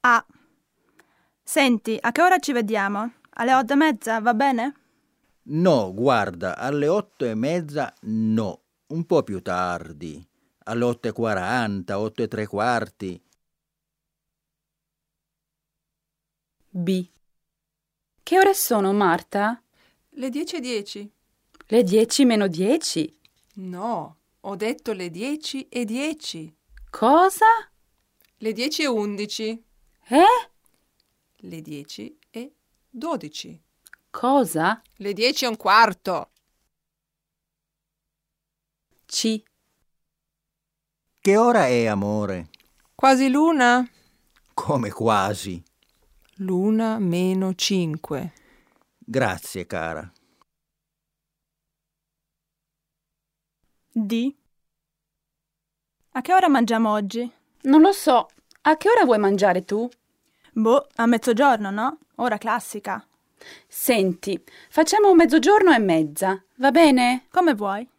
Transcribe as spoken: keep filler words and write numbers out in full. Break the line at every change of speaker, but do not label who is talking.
A. Senti, a che ora ci vediamo? Alle otto e mezza, va bene?
No, guarda, alle otto e mezza no, un po' più tardi, alle otto e quaranta, otto e tre quarti.
B. Che ore sono, Marta?
Le dieci e dieci.
Le dieci meno dieci?
No, ho detto le dieci e dieci.
Cosa?
Le dieci e undici.
Eh?
Le dieci e dodici.
Cosa?
Le dieci e un quarto.
C.
Che ora è, amore?
Quasi l'una?
Come quasi?
L'una meno cinque.
Grazie, cara.
D. A che ora mangiamo oggi?
Non lo so. A che ora vuoi mangiare tu?
Boh, a mezzogiorno, no? Ora classica.
Senti, facciamo mezzogiorno e mezza, va bene?
Come vuoi?